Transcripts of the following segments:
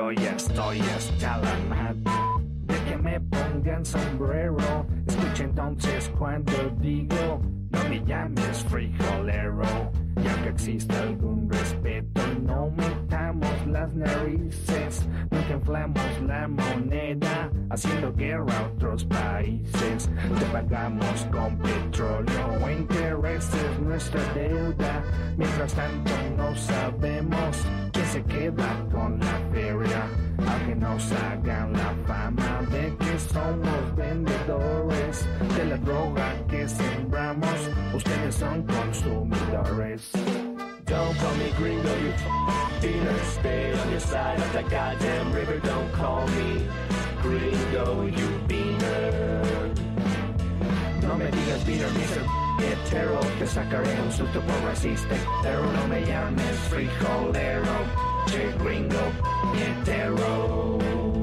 yo ya estoy hasta la madre de que me pongan sombrero. Escucha entonces cuando digo, no me llames frijolero. Ya que existe algún respeto, no metamos las narices. Nunca inflamos la moneda, haciendo guerra a otros países. Te pagamos con petróleo o intereses nuestra deuda. Mientras tanto no sabemos quién se queda con la feria. Aunque nos hagan la fama de que somos vendedores de la droga que sembramos, ustedes son consumidores. Don't call me gringo, you beaner. Stay on your side of that goddamn river. Don't call me gringo, you beaner. No me digas beaner, Mr. Hetero. Te sacaré un susto por racista, pero no me llames frijolero. Che gringo, hetero.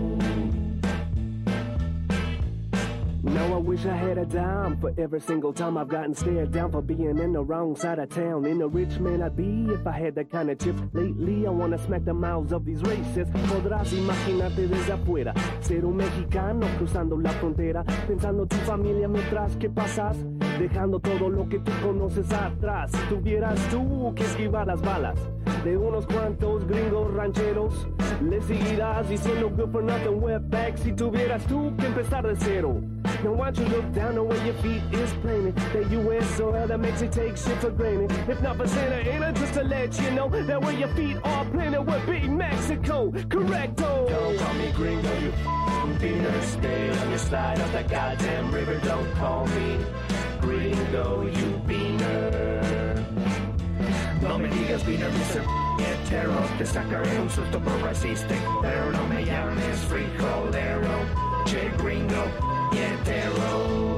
Now I wish I had a dime for every single time I've gotten stared down for being in the wrong side of town. In a rich man I'd be if I had that kind of chip. Lately I wanna smack the mouths of these racists. Podrás imaginarte desde afuera ser un mexicano cruzando la frontera, pensando tu familia mientras que pasas, dejando todo lo que tú conoces atrás. Si tuvieras tú que esquivar las balas de unos cuantos gringos rancheros, le seguirás diciendo good for nothing wetback. Si tuvieras tú que empezar de cero, now why don't you look down on where your feet is planted? That U.S. soil that makes you take shit for granted. If not for Santa Ana, just to let you know that where your feet are planted would be Mexico. Correcto. Don't call me gringo, you beaner. Stay on your side of that goddamn river. Don't call me gringo, you beaner. No me digas beaner, Mr. Hetero. Te sacaré un susto por racista, pero no me llames frijolero. Che gringo, hetero.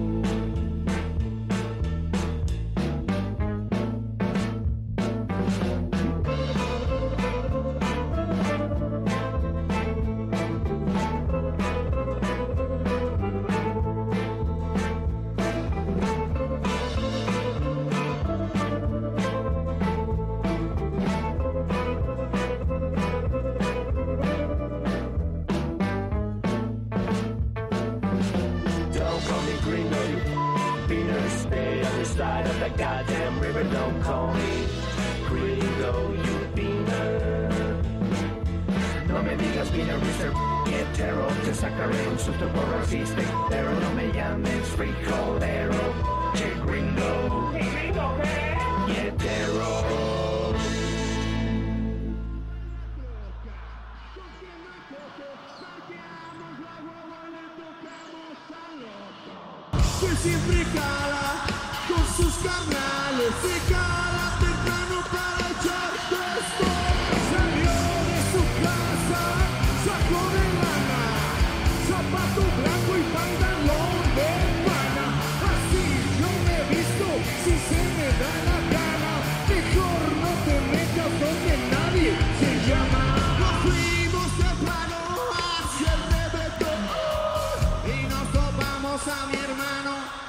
Side of that goddamn river, don't call me gringo, you beaner. No me digas beaner, Mr. Hetero. Te sacaré un susto por racista, pero no me llames frijolero. Che gringo, hetero. Que siempre cala con sus carnales, se cala temprano para echar esto. Salió de su casa, sacó de lana, zapato blanco y pantalón de pana. Así yo me he visto, si se me da la gana. Mejor no te metas donde nadie se llama. Nos fuimos temprano hacia el Bebeto y nos topamos a mi hermano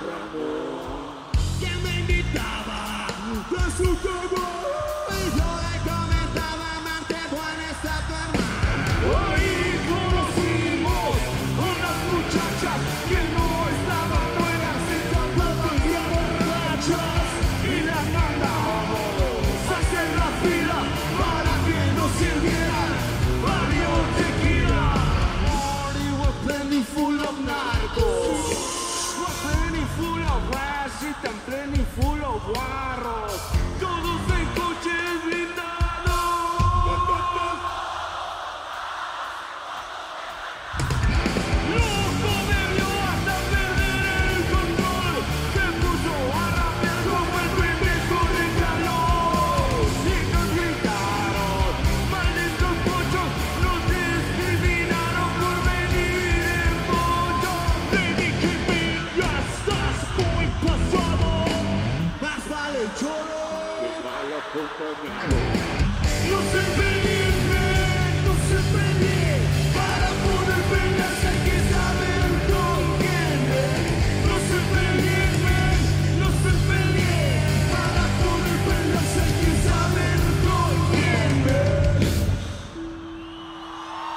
que me invitaba a su juego y yo le comentaba: amante, buena está tu hermano. Ahí conocimos unas muchachas que no estaban buenas, estaban bien borrachas y las mandábamos a hacer la fila para que nos sirvieran varios tequila. Party was plenty full of narcos, was plenty full of rash and plenty full of guarros, todos en coches blindados. Loco bebió hasta perder el control, se puso a rapear como el primer calor y nos gritaron: malditos pochos, nos discriminaron por venir en pollo. Te dije: ven, ya estás muy pasado, más vale choro que vale puto miedo. No se peleen, no se peleen, para poder pelear hay que saber con quién es. No se peleen, no se peleen, para poder pelear hay que saber con quién es.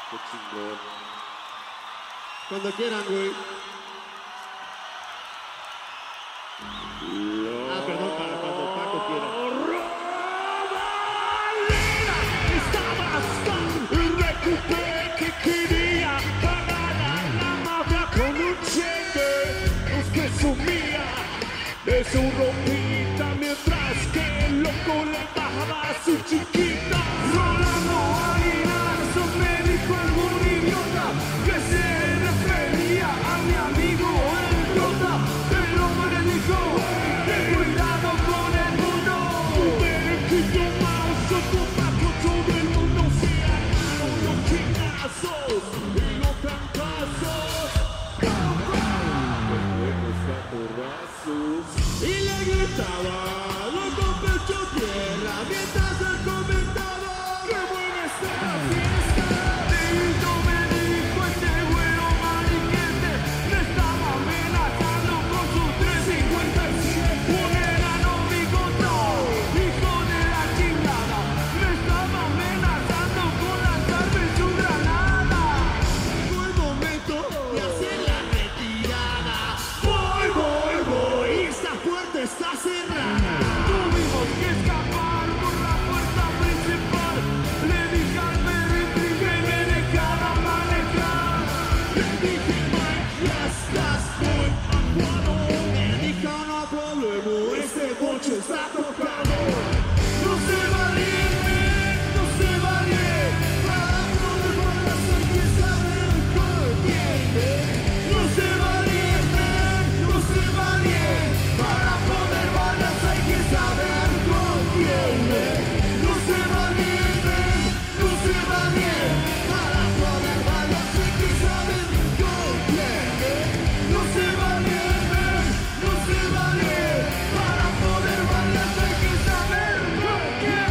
Qué chingón. Cuando quieran, güey. Perdón, para cuando Paco quiera. Que quería ganar la mafia con un cheque, nos presumía de su ropita mientras que el loco le bajaba a su chiquita. Rolando Aguilar, me dijo algún idiota que se refería a mi amigo el Rota, pero me dijo ten cuidado con el mundo. Pero que yo más soy Paco, todo el mundo se armaron los chingazos y los trancazos. Y le gritaba, loco pecho tierra, mientras él comentaba, ¡qué buena está la fiesta! Tito me dijo este güero mariquete, me estaba amenazando con sus 357. Un enano bigotón, hijo de la chingada, me estaba amenazando con lanzarme su granada. Fue el momento de hacer la retirada. Voy, esta puerta está cerrada. Tuvimos que escapar por la puerta principal. Le dije al Merry que me dejara manejar. Le dije, Mike, ya estás muy aguado. Me dijo, no problema, este coche está tocado. No se va bien, no se va bien. Para poder balas hay que saber con quién. No se va bien, no se va bien. Para poder balas hay que saber con quién. No se va bien, no se va bien. Para poder balas hay que saber con quién. No se va bien, no se va bien. Para poder balas hay que saber con quién.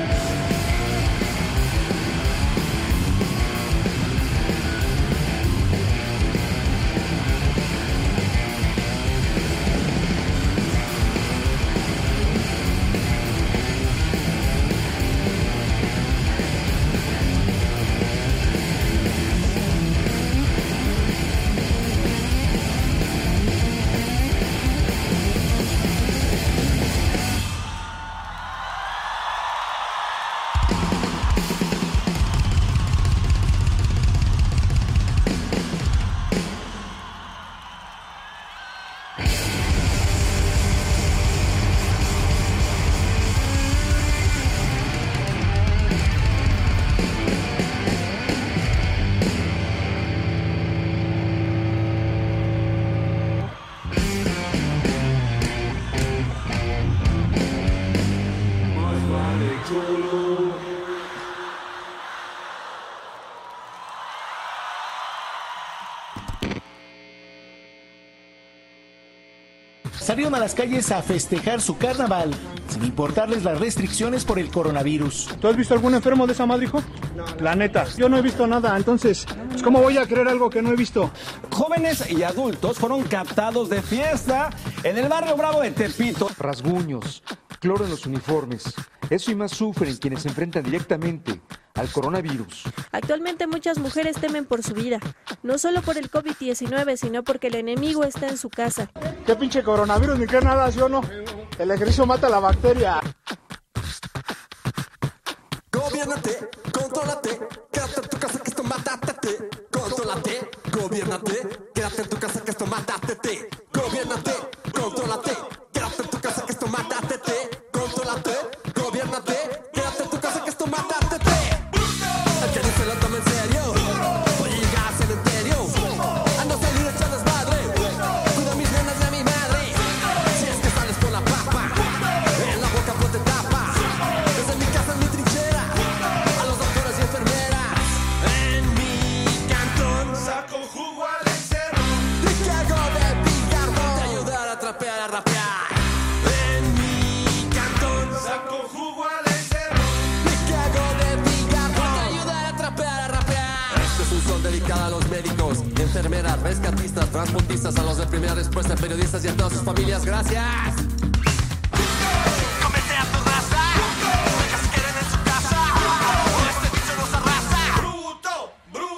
Más vale cholo. Salieron a las calles a festejar su carnaval, sin importarles las restricciones por el coronavirus. ¿Tú has visto algún enfermo de esa madre, hijo? No. La neta, yo no he visto nada, entonces, pues, ¿cómo voy a creer algo que no he visto? Jóvenes y adultos fueron captados de fiesta en el barrio Bravo de Tepito. Rasguños, cloro en los uniformes. Eso y más sufren quienes se enfrentan directamente al coronavirus. Actualmente muchas mujeres temen por su vida, no solo por el COVID-19, sino porque el enemigo está en su casa. ¿Qué pinche coronavirus ni qué nada, sí o no? El ejercicio mata la bacteria. Gobiérnate, contrólate, quédate en tu casa que esto mátate. Contrólate, gobiérnate, quédate en tu casa que esto mátate. Gobiérnate, contrólate, quédate en tu casa que esto mátate. Contrólate, gobiérnate, quédate en tu casa que esto mátate. El que no se lo tome en serio, voy a llegar al cementerio. Ando a salir a echar desmadre, cuida mis nenas y a mi madre. Si es que sales con la papa, en la boca ponte tapa. Desde mi casa en mi trinchera, a los doctores y enfermeras. En mi cantón saco jugo al encerro. ¿Y qué hago de picardo? De ayudar a trapear, a rapear. En mi cantón saco jugo al encerro. ¿Y qué hago de picardo? De ayudar a trapear, a rapear. Este es un son dedicado a los médicos, enfermeras, rescatistas, transportistas, a los de primera respuesta, periodistas y a todas sus familias. Gracias. Comete a tu raza, que se queden en su casa. Este bicho nos arrasa. Bruto, bruto.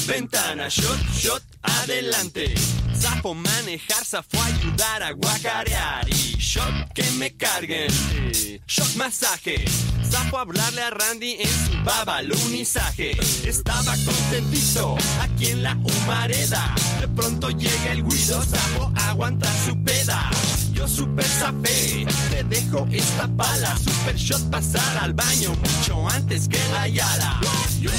ventana, shot, adelante. Sapo manejar, sapo ayudar a guacarear. Y shot que me carguen, shot masaje. Sapo hablarle a Randy en su babalunizaje. Estaba contentito aquí en la humareda. De pronto llega el Guido, sapo aguanta su peda. Yo super sapé, te dejo esta pala. Super shot pasar al baño mucho antes que la yala. Yo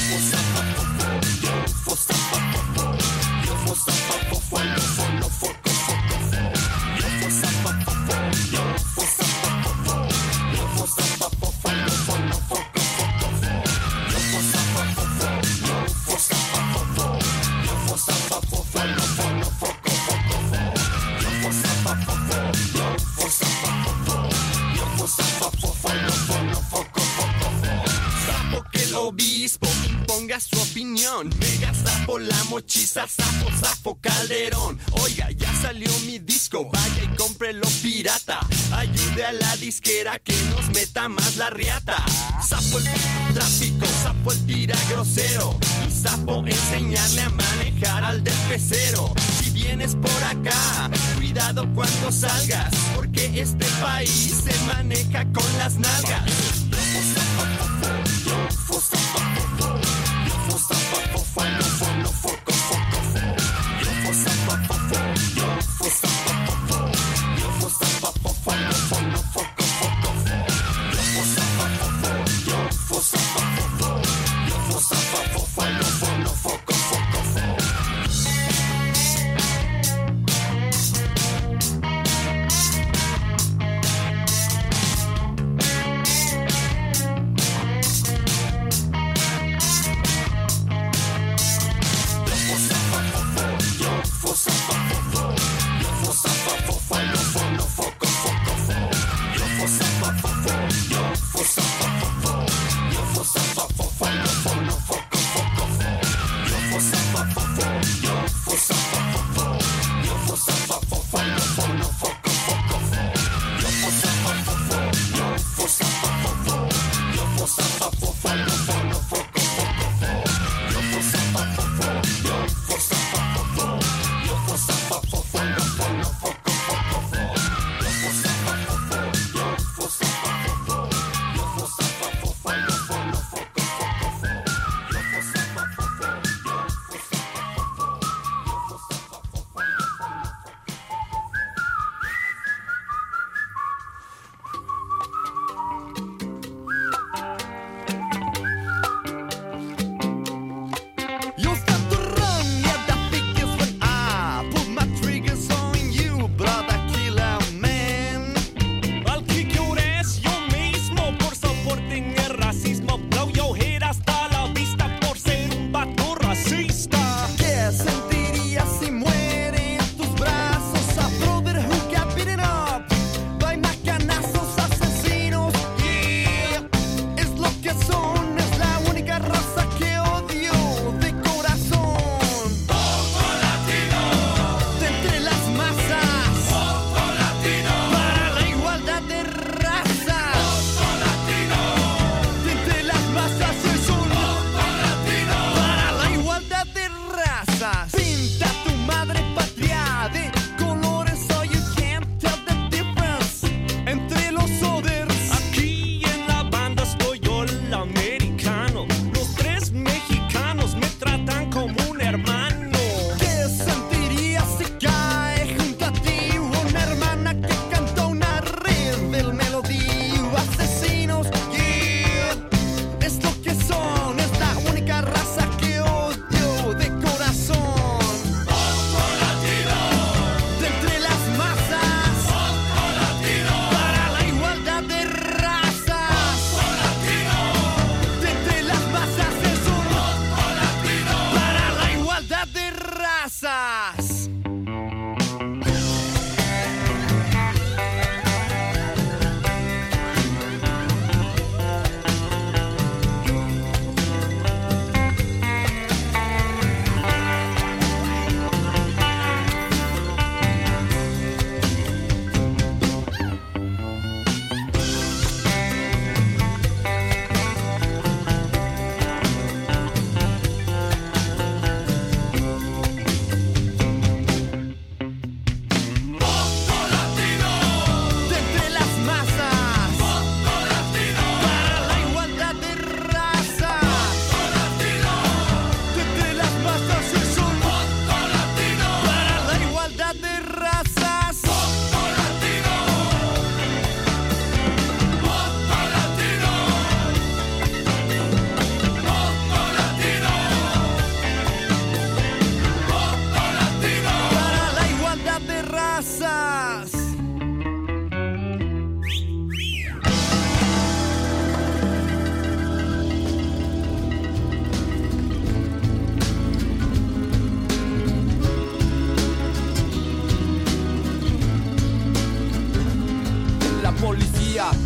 obispo imponga su opinión. Mega sapo, la mochiza, sapo Calderón. Oiga, ya salió mi disco, vaya y cómprelo pirata. Ayude a la disquera que nos meta más la riata. Sapo el tráfico, sapo el tira grosero. Y sapo enseñarle a manejar al del pecero. Si vienes por acá, cuidado cuando salgas, porque este país se maneja con las nalgas.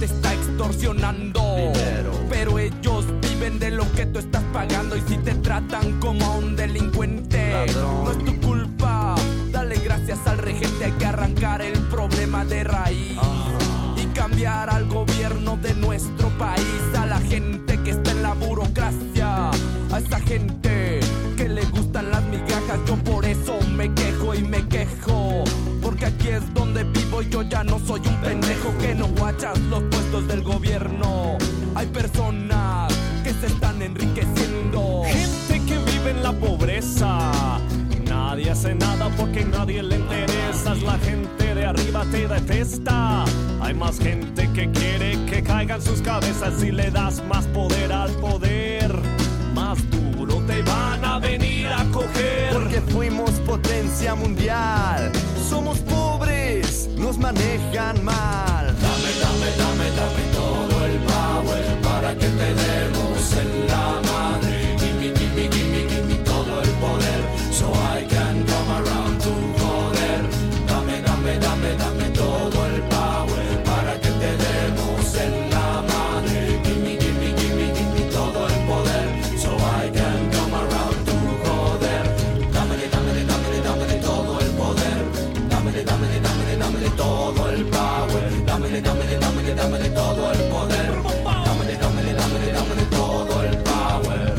te está extorsionando dinero. Pero ellos viven de lo que tú estás pagando. Y si te tratan como a un delincuente, ladrón, no es tu culpa. Dale gracias al regente. Hay que arrancar el problema de raíz y cambiar al gobierno de nuestro país. A la gente que está en la burocracia, a esa gente que le gustan las migajas. Yo por eso me quejo y me quejo, porque aquí es donde vivo y yo ya no soy un pendejo que no guachas los puestos del gobierno. Hay personas que se están enriqueciendo, gente que vive en la pobreza. Nadie hace nada porque nadie le interesa. La gente de arriba te detesta. Hay más gente que quiere que caigan sus cabezas. Si le das más poder al poder, más duro te van a venir a coger. Porque fuimos potencia mundial. Somos pobres, nos manejan mal. Dame, dame, dame, dame todo el power para que te demos en la madre. Gimme, gimme, gimme, gimme todo el poder, so I can come around to joder. Dame, dame, dame, dame todo el power para que te demos en la madre. Gimme, gimme, gimme, gimme todo el poder, so I can come around to joder. Dame, dame, dame, dame todo el poder. Dame, dame, dame, dame todo el power. Dame, dame, dame, dame todo el poder. Dame, dame, dame, dame todo el power.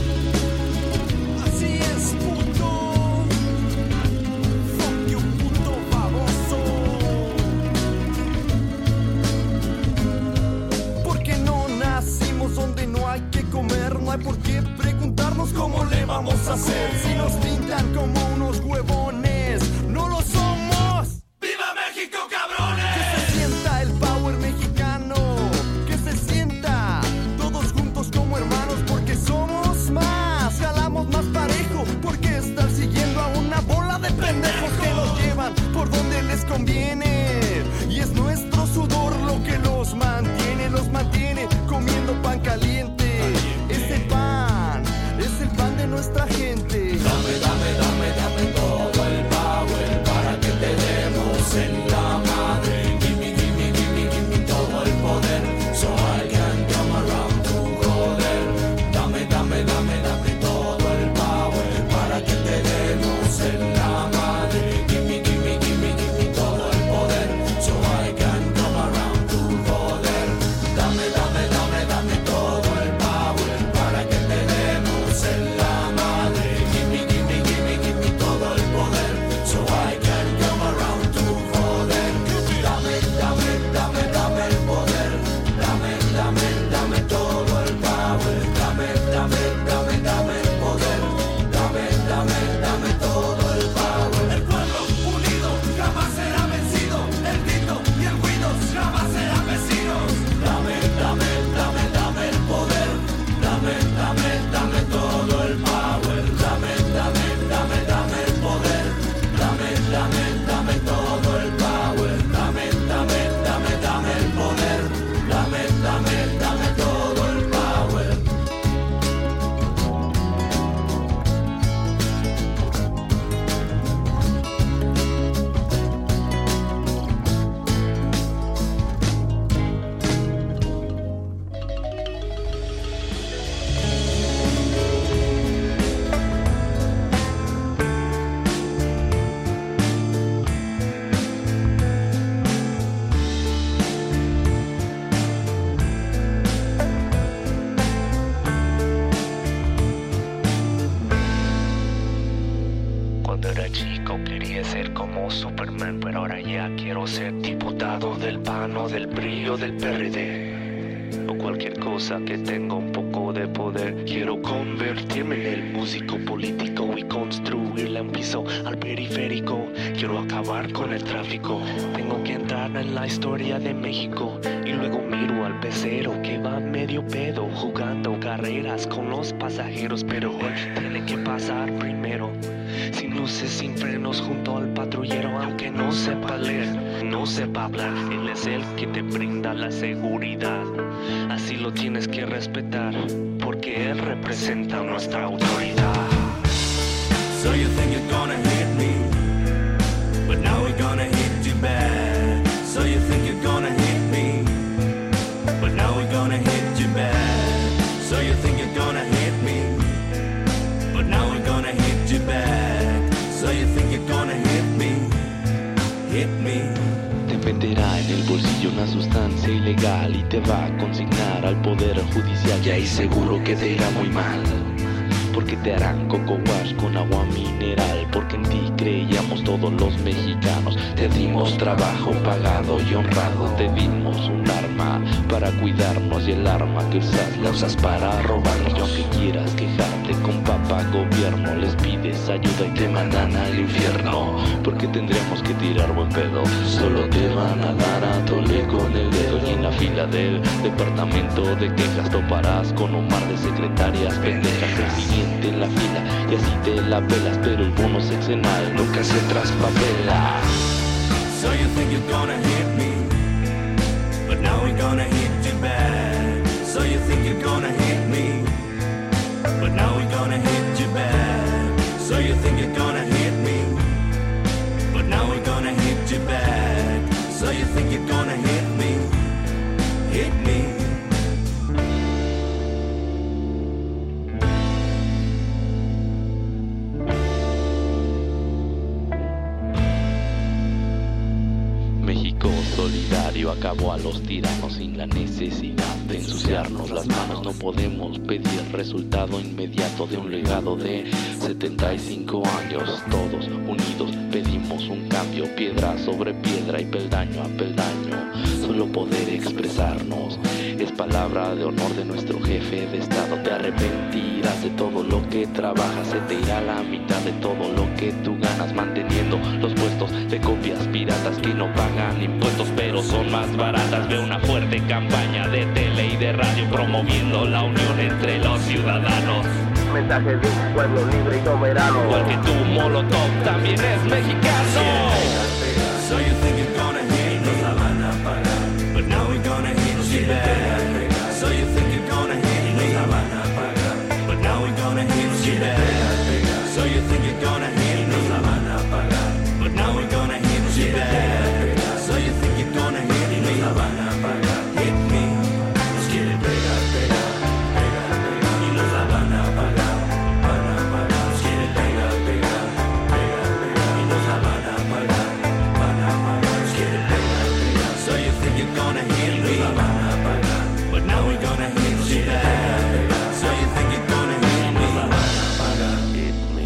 Así es, puto. Fuck you, puto baboso. Porque no nacimos donde no hay que comer. No hay por qué preguntarnos cómo le vamos a hacer. Si nos pintan como unos huevones, no lo somos. ¡Viva México, cabrones! Que se sienta el power mexicano, que se sienta todos juntos como hermanos, porque somos más, jalamos más parejo, porque estar siguiendo a una bola de pendejos que nos llevan por donde les conviene. Y es nuestro sudor lo que los mantiene comiendo pan caliente. Ese pan es el pan de nuestra gente. Dame, dame, dame, dame todo el power para que te demos en la madre. Gimme, gimme, gimme, gimme todo el poder, so I can come around to joder. Dame, dame, dame, dame todo el power para que te demos en la madre. Gimme, gimme, gimme, gimme todo el poder, so I can come around to joder. Dame, dame, dame, dame todo el power para que te demos en la madre. Gimme, gimme, gimme, gimme todo el poder, so I can come around to joder. Dame, dame, dame, dame el poder. Dame, dame, dame todo el power. Dame, dame, dame, dame el poder. Dame, dame, dame todo el power. El pueblo unido jamás será vencido. El grito y el ruido jamás serán vecinos. Dame, dame, dame, dame el poder. Dame, dame, dame todo el power. Dame, dame, dame, dame el poder. Dame, dame, dame todo el power. Dame, dame, dame, dame el poder. Dame, dame, dame todo el power. Cuando era chico quería ser como Superman, pero ahora ya quiero ser diputado del PAN o del PRI o del PRD. O cualquier cosa que tenga un poco de poder. Quiero convertirme en el músico político y construirle un piso al periférico. Quiero acabar con el tráfico. Tengo que entrar en la historia de México. Y luego miro al pecero que va medio pedo, jugando carreras con los pasajeros. Pero él tiene que pasar primero, sin luces, sin frenos, junto al patrullero. Aunque no sepa leer, no sepa hablar, él es el que te brinda la seguridad. Así lo tienes que respetar, porque él representa nuestra autoridad. So you think you're gonna hit me, but now we're gonna hit you bad. So you think you're gonna hit me, meterá en el bolsillo una sustancia ilegal y te va a consignar al poder judicial. Y ahí seguro que te irá muy mal, porque te harán coco wash con agua mineral. Porque en ti creíamos todos los mexicanos. Te dimos trabajo pagado y honrado. Te dimos un arma para cuidarnos, y el arma que usas la usas para robarnos. Y aunque quieras quejarte con papá gobierno, les pides ayuda y te mandan al infierno. Porque tendríamos que tirar buen pedo. Solo te van a dar a tole con el dedo. Y en la fila del departamento de quejas toparás con un mar de secretarias pendejas. El siguiente en la fila y así te la pelas, pero el bono sexenal nunca se traspapela. So you think you're gonna hit me, but now we're gonna hit you back. So you think you're gonna hit me, but now we're gonna hit you back. So you think you're gonna hit me, but now we're gonna hit you back. So you think you're gonna hit me, hit me. Solidario acabó a los tiranos sin la necesidad de ensuciarnos las manos. No podemos pedir resultado inmediato de un legado de 75 años. Todos unidos pedimos un cambio, piedra sobre piedra y peldaño a peldaño. Solo poder expresarnos es palabra de honor de nuestro jefe de estado. Te arrepentirás de todo lo que trabajas, se te irá la mitad de todo lo que tú ganas, manteniendo los puestos de copias piratas que no pagan impuestos pero son más baratas. Ve una fuerte campaña de tele y de radio promoviendo la unión entre los ciudadanos. Mensaje de un pueblo libre y soberano. Igual que tú, Molotov también es mexicano. So you think you're gonna hit me, nos la van a pagar, but now we're gonna hit you back. So you think you're gonna hit me, nos la van a pagar, but now we're gonna hit you back. So you think you're gonna hit me, nos la van a pagar, but now we're gonna hit you back. So you think you're gonna hit me, nos la van a pagar, hit me. Nos quiere pegar, pegar, pegar, pegar, y nos la van a pagar, van a pagar. Nos quiere pegar, pegar, pegar, pegar, y nos la van a pagar, van a pagar. Nos quiere pegar, pegar. So you think you're gonna hit me, nos la van a pagar, but now we're gonna hit you back. So you think you're gonna hit me, nos la van a pagar, hit me.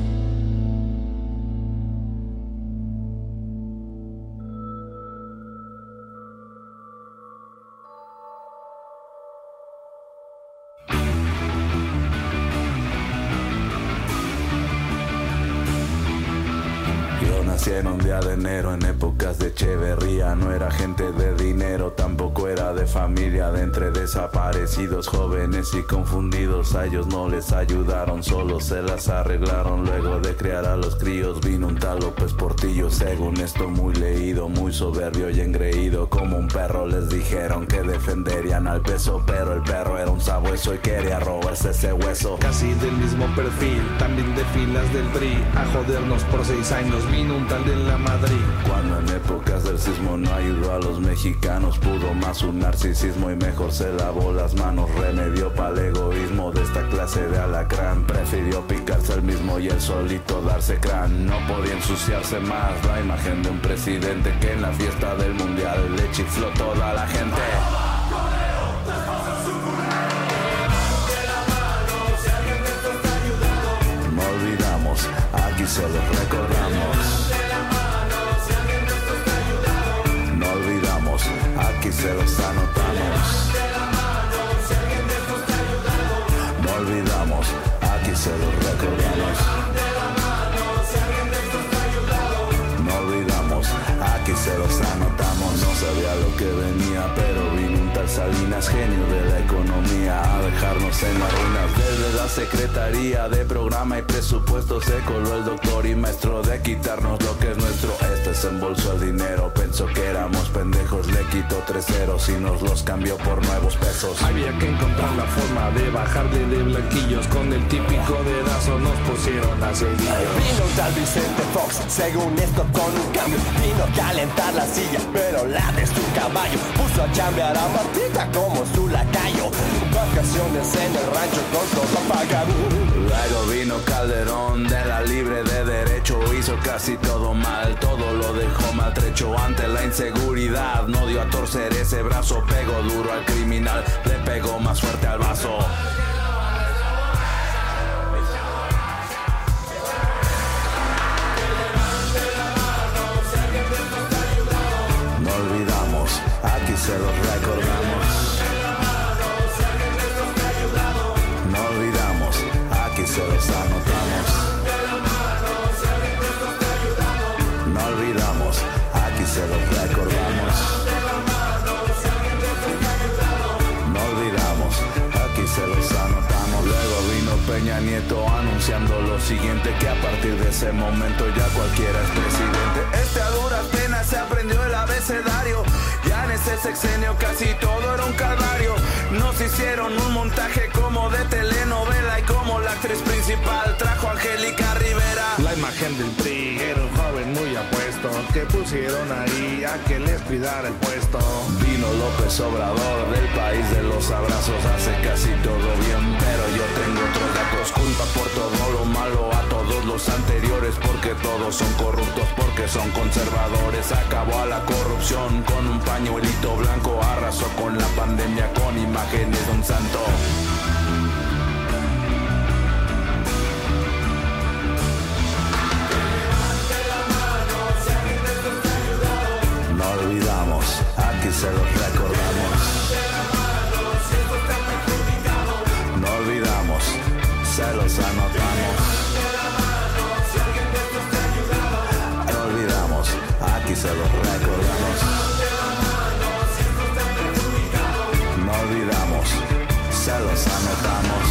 Nací en un día de enero en épocas de Echeverría. No era gente de dinero, tampoco era de familia. De entre desaparecidos, jóvenes y confundidos, a ellos no les ayudaron, solo se las arreglaron. Luego de criar a los críos vino un tal López Portillo. Según esto muy leído, muy soberbio y engreído. Como un perro les dijeron que defenderían al peso, pero el perro era un sabueso y quería robarse ese hueso. Casi del mismo perfil, también de filas del PRI. A jodernos por 6 años vino un tal de la Madrid. Cuando en épocas del sismo no ayudó a los mexicanos, pudo más un narcisismo y mejor se lavó las manos. Remedio para el egoísmo de esta clase de alacrán. Prefirió picarse el mismo y el solito darse crán. No podía ensuciarse más la imagen de un presidente que en la fiesta del mundial le chifló toda la gente. No olvidamos, aquí se los recordamos. No olvidamos, aquí se los anotamos. No olvidamos, aquí se los recordamos. No olvidamos, aquí se los anotamos. No sabía lo que venía, pero vino un tal Salinas, genio de la economía, a dejarnos en las ruinas. Desde la Secretaría de Programa y Presupuesto se coló el doctor y maestro de quitarnos lo que es nuestro. Este se embolsó el dinero, pensó que éramos pendejos, le quitó 3 ceros y nos los cambió por nuevos pesos. Había que encontrar la forma de bajarle de blanquillos. Con el típico dedazo nos pusieron a cedillo. Vino tal Vicente Fox, según esto con un cambio. Vino a calentar la silla, pero la de su caballo. Puso a chambear a Martita como su lacayo. Vacaciones en el rancho con todo pagado. Luego vino Calderón de la Libre de Derecho y hizo casi todo mal, todo lo dejó maltrecho ante la inseguridad. No dio a torcer ese brazo, pegó duro al criminal, le pegó más fuerte al vaso. No olvidamos, aquí se los recordamos. No olvidamos, aquí se los anotamos. No olvidamos, aquí se los recordamos. No olvidamos, aquí se los anotamos. Luego vino Peña Nieto anunciando lo siguiente, que a partir de ese momento ya cualquiera es presidente. Este a duras penas se aprendió el abecedario. Ya en ese sexenio casi todo era un calvario. Nos hicieron un montaje como de telenovela y como la actriz principal trajo a Angélica Rivera. La imagen del PRI era un joven muy apuesto que pusieron ahí a que les cuidara el puesto. Vino López Obrador del país de los abrazos, hace casi todo bien, pero yo tengo otros datos. Culpa por todo lo malo a todos los anteriores, porque todos son corruptos, porque son conservadores. Acabó a la corrupción con un pañuelito blanco, arrasó con la pandemia con imágenes de un santo. No olvidamos, aquí se los recordamos. No olvidamos, se los anotamos. No olvidamos, aquí se los recordamos. No olvidamos, se los anotamos.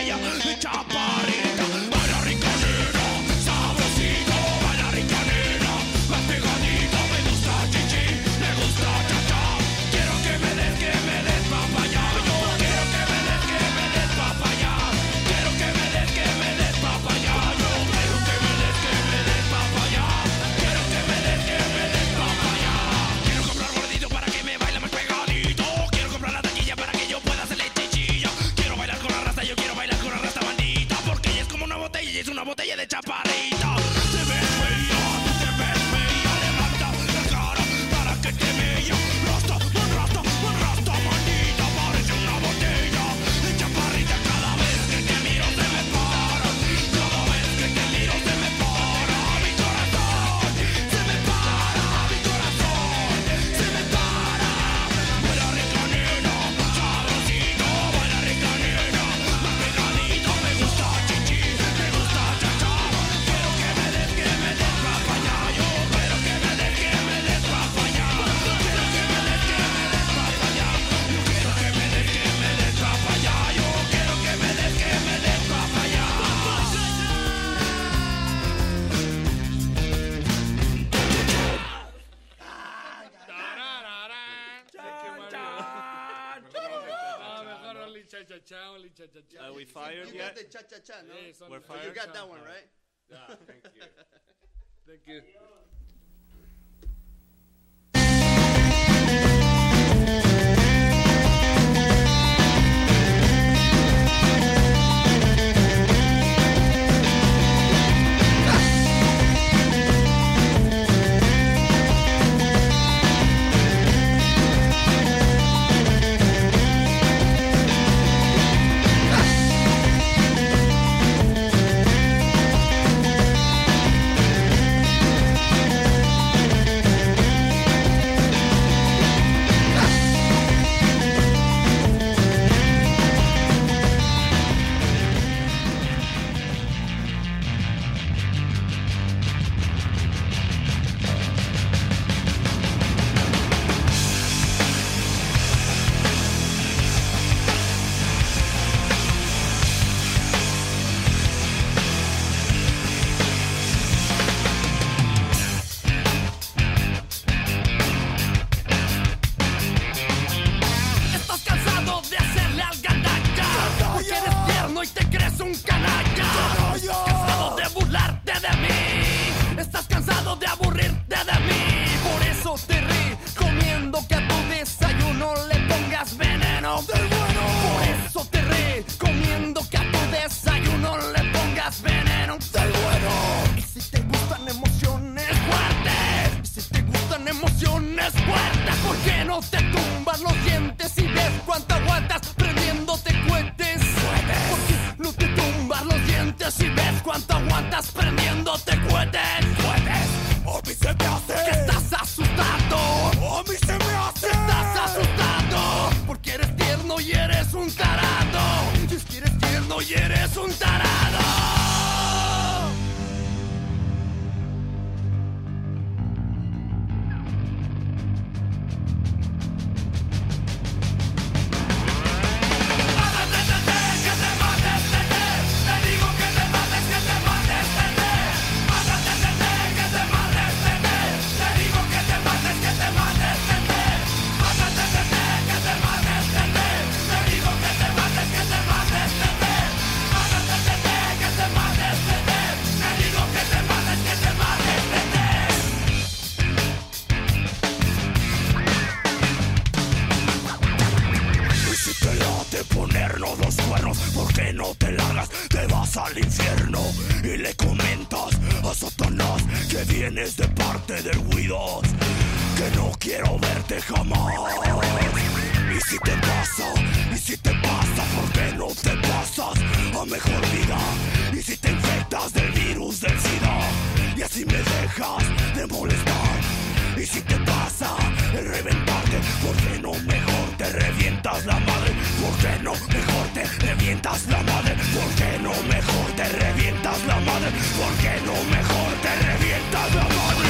bella y chaparrita. Baila rica nena, sabrosito, baila rica nena, más pegadito. Me gusta chichi, me gusta cha-cha. Quiero que me des papaya. Yo quiero que me des papaya. Quiero que me des papaya. Yo quiero que me des papaya. Quiero que me des papaya. Quiero comprar gordito para que me baile más pegadito. Quiero comprar la taquilla para que yo pueda hacerle chichilla. Quiero bailar con la raza, yo quiero bailar con la raza bandita. Porque ella es como una botella y es una botella de chaparrita. Te ves bella, levanta la cara para que te vea. Rasta, bandita, parece una botella de chaparrita. Cada vez que te miro se me para. Cada vez que te miro se me para mi corazón. Se me para mi corazón. Se me para. Baila rica nena, sabrosito, baila rica nena, más pegadito. Me gusta chichi, me gusta cha-cha. Quiero que me des papaya. Yo quiero que me des papaya. Quiero que me des papaya. Yo quiero que me des papaya. Yo quiero que me des papaya. Are we fired You yet? got the cha-cha-cha, no? We're So you fired? got that one, right? Yeah, thank you. Thank you. Estás cansado de hacerle al gandalla, porque eres tierno y te crees un canalla. Estás cansado de burlarte de mí, estás cansado de aburrirte de mí. Por eso te recomiendo que a tu desayuno le pongas veneno del bueno. Por eso te recomiendo que a tu desayuno le pongas veneno del bueno. Y si te gustan emociones fuertes, y si te gustan emociones fuertes, ¿por qué no te tumbas los dientes y ves cuánto aguantas prendiéndote cohetes? ¿Por qué no te tumbas los dientes y ves cuánto aguantas prendiéndote cohetes? A mí se me hace que estás asustado. A mí se me hace que estás asustado, porque eres tierno y eres un tarado. Y es que eres tierno y eres un tarado. Ponernos los cuernos, ¿por qué no te largas? Te vas al infierno y le comentas a Satanás que vienes de parte del Guidos, que no quiero verte jamás. Y si te pasa, ¿por qué no te pasas a mejor vida? Y si te infectas del virus del SIDA y así me dejas de molestar. Y si te pasa el reventarte, ¿por qué no mejor te revientas la madre? ¿Por qué no mejor te revientas la madre? ¿Por qué no mejor te revientas la madre? ¿Por qué no mejor te revientas la madre?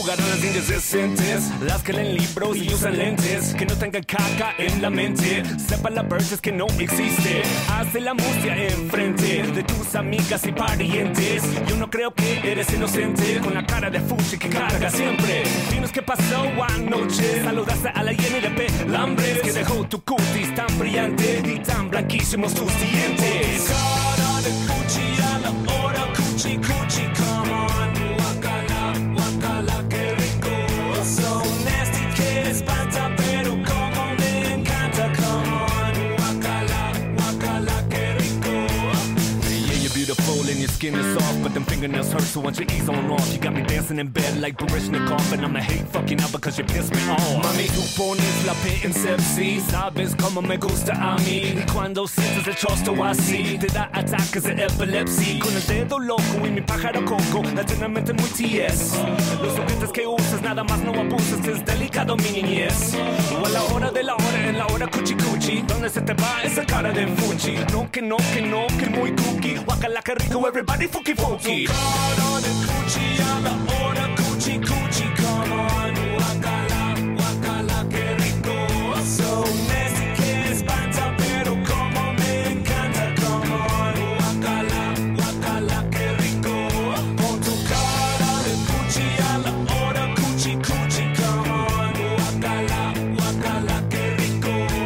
jugar a las niñas decentes, las que leen libros y usan lentes, que no tengan caca en la mente, sepan la verses que no existe, hace la mustia enfrente de tus amigas y parientes. Yo no creo que eres inocente, con la cara de fuchi que carga siempre. Dinos qué pasó anoche, saludaste a la llena de pelambres, que dejó tu cutis tan brillante y tan blanquísimos tus dientes. Cara de cuchi a la hora, cuchi, cuchi, come on. Guacala, guacala, qué rico. So nasty que espanta, pero como me encanta, come on. Guacala, guacala, qué rico. Yeah, you're beautiful and your skin is soft, but them fingernails hurt, so once you ease on off, you got me dancing in bed like Baryshnikov, and I'ma hate fucking up because you piss me off. Mami, tú pones la P en sepsi, sabes cómo me gusta a mí, y cuando sientes el chosto así, te da ataques de epilepsia, con el dedo loco y mi pájaro coco, eternamente muy TS. Los juguetes que usas nada más no abusas, es delicado mi niñez. O a la hora de la hora, en la hora cuchi cuchi, ¿dónde se te va esa cara de fuchi? No, que no, que no, que muy cookie, guacala que rico, everybody fuki fuki. Cara de cuchi a la hora, cuchi cuchi, come on. Guacala, guacala, qué rico. So nasty que espanta, pero como me encanta, come on. Guacala, guacala, qué rico. Con tu cara de cuchi a la hora, cuchi cuchi, come on. Guacala, guacala, qué rico.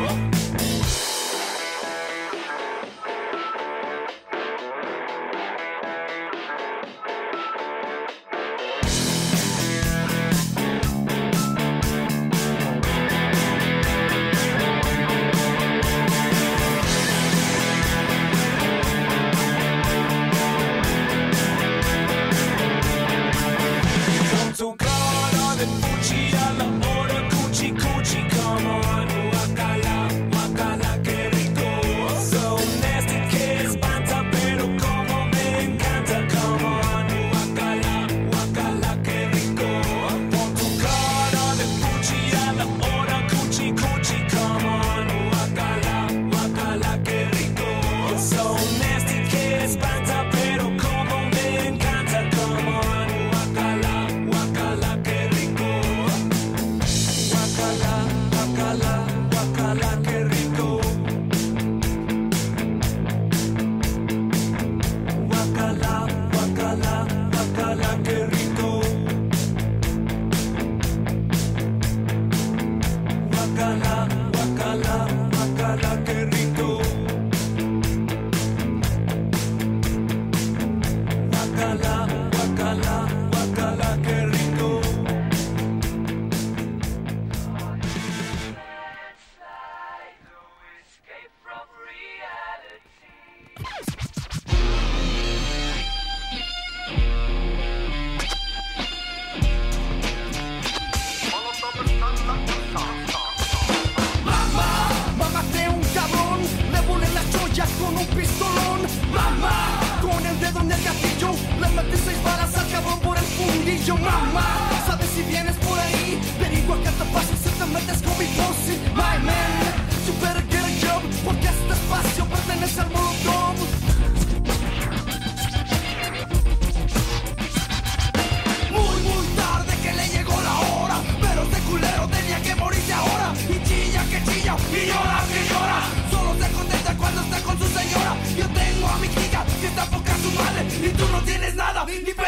Tu cara de fuchi a la hora, cuchi cuchi, come on. Guacala, guacala, qué rico. So nasty que espanta, pero como me encanta, come on. Guacala, guacala, qué rico. Pon tu cara de fuchi a la hora, cuchi cuchi, come on. Guacala, guacala, qué rico. So nasty que espanta, pero como me encanta, come on. Guacala, guacala, qué rico. Guacala, guacala, guacala, qué rico. Guacala, guacala, guacala, qué rico. Guacala, guacala, guacala, qué rico. Guacala, guacala, guacala, qué rico. Mamá, mámate un cabrón, le volé las joyas con un pistolón. Mamá, con el dedo en el gatillo, le metí 6 balas al cabrón por el fundillo. Mamá, sabes si vienes por ahí, averigua qué te pasa si te metes con mi pussy. My man, you better get a job, porque este espacio pertenece al Molotov. Muy tarde que le llegó la hora, pero este culero tenía que morirse ahora. Y chilla que chilla, y llora que llora, solo se contenta cuando está con su señora. Yo tengo a mi chica que está poca su madre, y tú no tienes nada, ni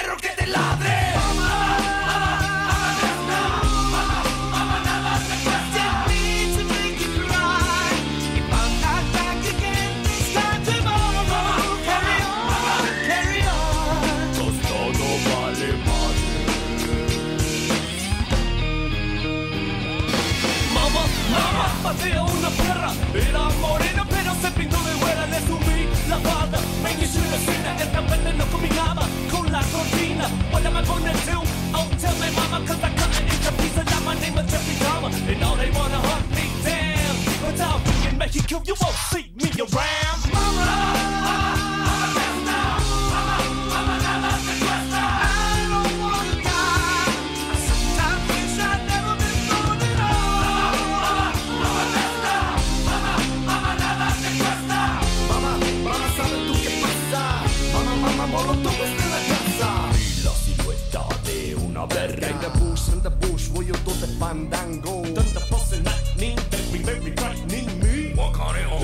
verga. In the bush, voy yo todo de fandango. Tanta pose lightning, baby, baby, frightening me. Guacareo,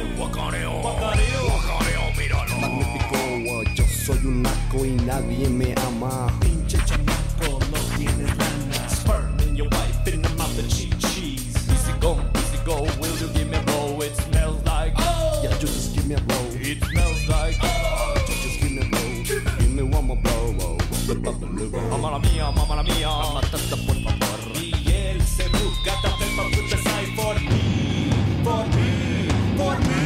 míralo. Magnífico, yo soy un naco y nadie me ama. Pinche chamaco, no tienes lana. Sperm in your wife, in the mouth of cheese. Easy go, will you give me a blow? It smells like, oh. Yeah, you just give me a blow. It smells like, oh. You just give me a blow. Give me one more blow. Mamma la mía, matata por favor. Y él se busca tapar pa' putas hay por mí, por mí, por mí.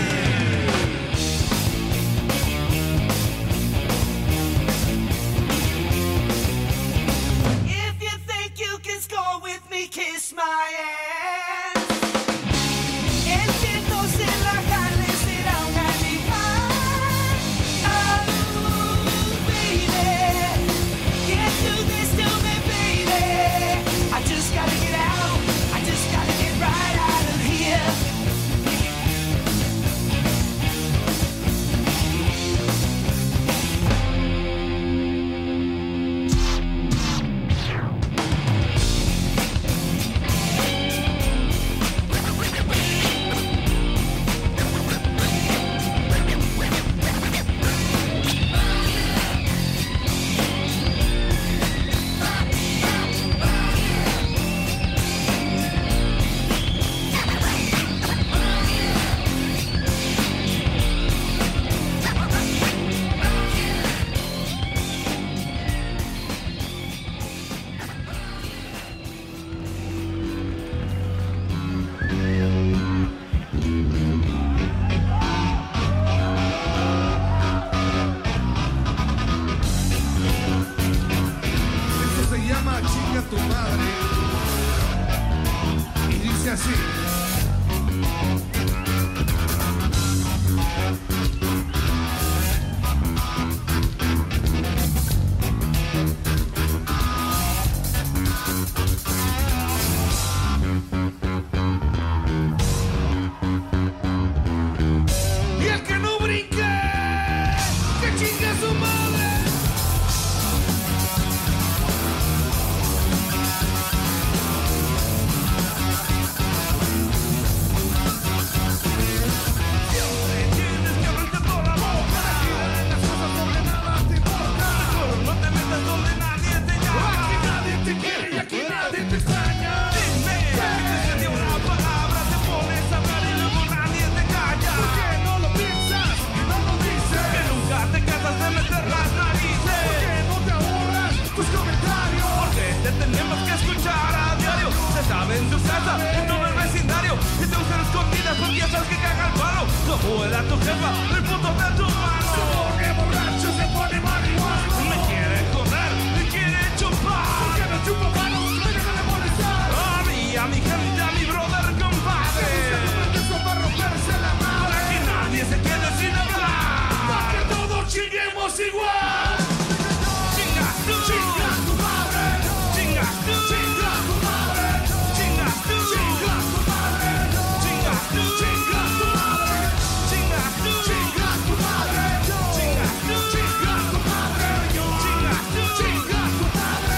If you think you can score with me, kiss my ass. El que no se la jale será un animal. Oh, baby, can't do this to me, baby. I just gotta get out. I just gotta get right out of here. Esto se llama Chinga tu madre. Y dice así. Y el que no brinque, que chingue a su madre. Tenemos que escuchar a diario. Se sabe en tu casa, en todo el vecindario. Y te usan escondidas porque ya sabes que caga el palo. Como era tu jefa, el puto de tu mano. Se pone borracho, se pone marihuana. Me quiere correr, me quiere chupar. ¿Por qué no chupa manos? Me deja de molestar. A mi gente, a mi brother, compadre. Para romperse la madre. Para que nadie se quede sin hablar. Para que todos chinguemos igual. Chingas tú. Chingas tu madre. Chingas tú. Chingas tu madre. Chingas tú. Chingas tu madre. Chingas tú. Chingas tu madre. Chingas tú. Chingas tu madre. Chingas tú. Chingas tu madre. Chingas tú. Chingas tu madre.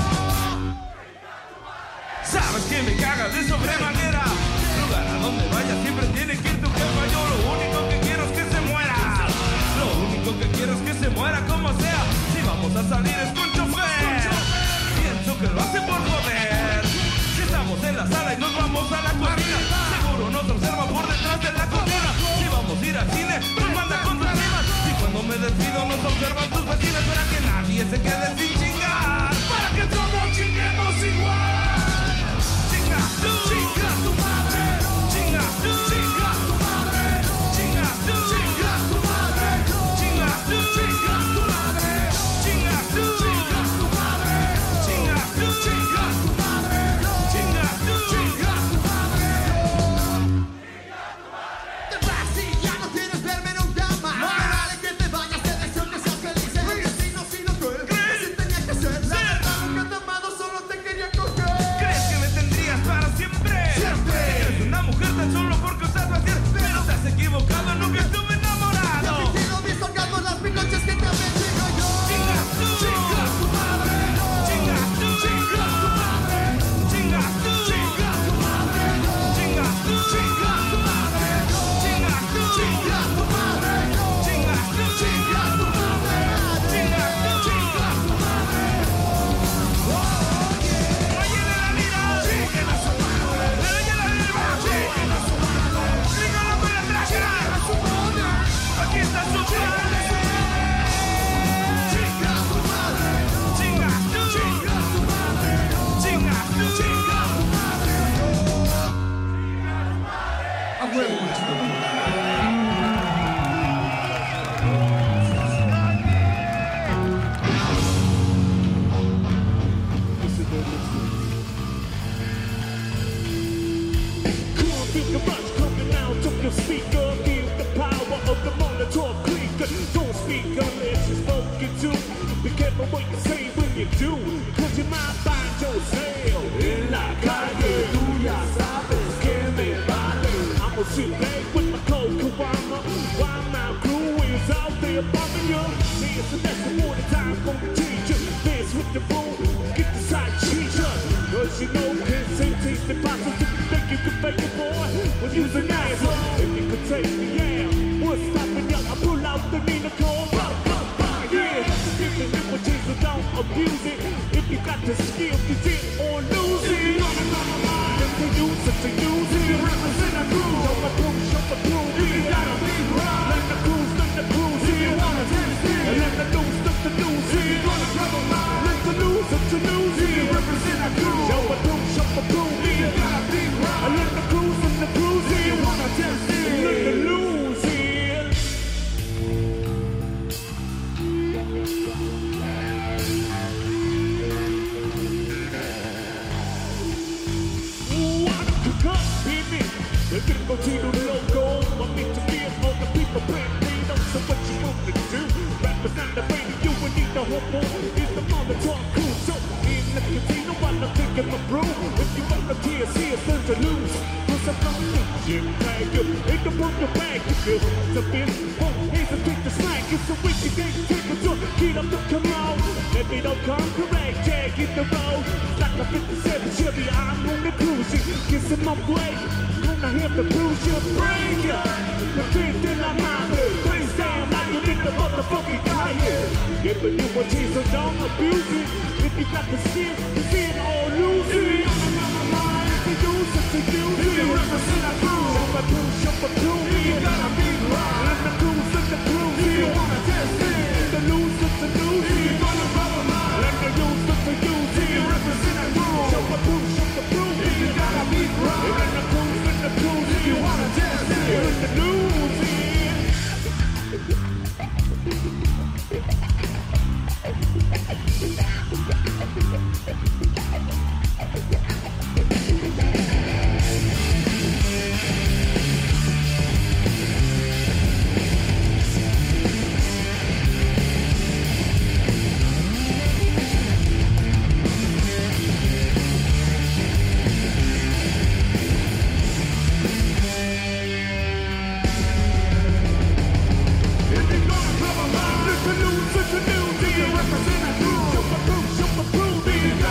Sabes que me cagas de sobremanera. Lugar a donde vayas siempre tiene que ir tu jefa. Yo lo único que quiero es que se muera. Lo único que quiero es que se muera como sea. Si vamos a salir es con chofer. Pienso que lo hace por joder. Si estamos en la sala y nos vamos a la cocina, seguro nos observa por detrás de la cortina. Si vamos a ir al cine, nos manda con tus primas. Y cuando me despido nos observan tus vecinos. Para que nadie se quede sin chingar. Para que todos chinguemos igual. Chingas tú. Chingas tu madre. Chingas tú. Chingas tu madre. Chingas tú. Chingas tu madre. Chingas tú. Chingas tu madre. Chingas tú. Chingas tu madre. Chingas tú. Chingas tu madre. Chingas tú. Chingas tu madre. Te vas y ya no quieres verme nunca más. No me vale que te vayas, te deseo que seas feliz. El destino si no cruel. Que si te Be careful what you say when you do, cause you might find yourself en la calle. Tú ya sabes que me vale. I'm a sit back with my cold Kawama. While my crew is out there bombing you. See, it's the next one time for the teacher. Dance with the room, get the side teacher. Cause you know, kids ain't tasting boxes. If you think you can fake it, boy, well, use an asshole. If you could take me, yeah, what's stopping you? I pull out the Nina Cole. Yeah, if you never change it, don't abuse it. If you got the skill, you did or lose it. If you use it, to use it. You represent a crew. Show my crew, you gotta be right. Let the cruise, if you wanna test it. And let the news, if you wanna trouble mine. Let the news, if you represent a crew. Show my crew, you gotta be right. And let the cruise, if you wanna test it. And let the news in. The gringo Tino logo, I mean to be all the people playing Tino. So what you want to do? Rappers not the baby, you would need the homo. It's the mother talk cool. So in the casino while I'm drinking my brew. If you want the tears, here, turn to lose. Cause I'm not the shit tag you. In the book your bag, you feel the bin. Here's a trick to slang. It's a wicked game, take a talk. Get up to come out. Let me don't come correct, tag in the road. Like a 57 Chevy, I'm on the cruise. Kiss in my way. I have to bruise your brain, the thing that I'm out here. Place down like you did the motherfucking tire. Giving you a chance, so don't abuse it. If you got the skin, you see it all lose it. If you use it, to use it. You represent a crew. Show my crew, you gotta be